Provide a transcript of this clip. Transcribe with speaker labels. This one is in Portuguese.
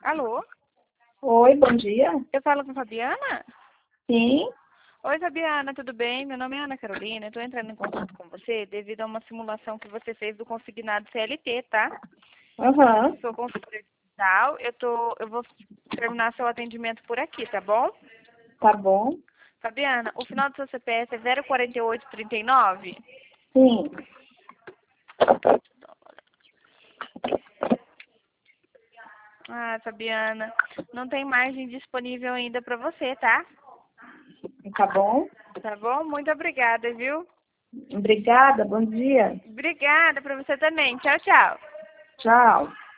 Speaker 1: Alô?
Speaker 2: Oi, bom dia.
Speaker 1: Eu falo com Fabiana?
Speaker 2: Sim.
Speaker 1: Oi, Fabiana, tudo bem? Meu nome é Ana Carolina. Eu estou entrando em contato com você devido a uma simulação que você fez do consignado CLT, tá?
Speaker 2: Aham.
Speaker 1: Sou consultora digital. Eu vou terminar seu atendimento por aqui, tá bom?
Speaker 2: Tá bom.
Speaker 1: Fabiana, o final do seu CPF é 04839?
Speaker 2: Sim.
Speaker 1: Ah, Fabiana, não tem margem disponível ainda para você, tá?
Speaker 2: Tá bom.
Speaker 1: Tá bom? Muito obrigada, viu?
Speaker 2: Obrigada, bom dia.
Speaker 1: Obrigada para você também. Tchau, tchau.
Speaker 2: Tchau.